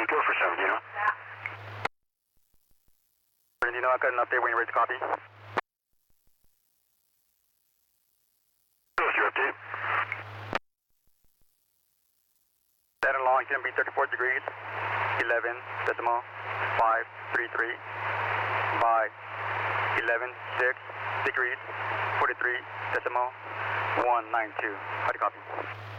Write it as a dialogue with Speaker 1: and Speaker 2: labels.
Speaker 1: Go for 7, Dino.
Speaker 2: Dino, I got an update when you're ready to copy.
Speaker 1: What's your update?
Speaker 2: That along can be 34 degrees, 11 decimal 533 by 11 6 degrees, 43 decimal 192. How do you copy?